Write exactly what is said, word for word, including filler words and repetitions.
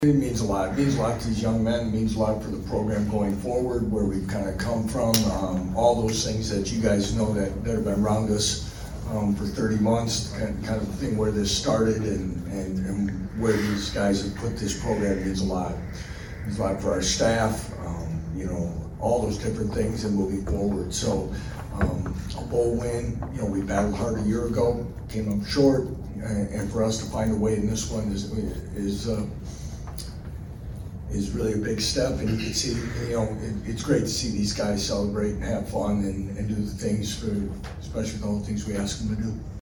It means a lot. It means a lot to these young men. It means a lot for the program going forward, where we've kind of come from. Um, all those things that you guys know that, that have been around us um, for thirty months, kind, kind of thing where this started and, and, and where these guys have put this program means a lot. It means a lot for our staff, um, you know, all those different things and moving forward. So um, a bowl win, you know, we battled hard a year ago, came up short, and, and for us to find a way in this one is, is uh, is really a big step, and you can see, you know, it, it's great to see these guys celebrate and have fun and, and do the things for, especially all the things we ask them to do.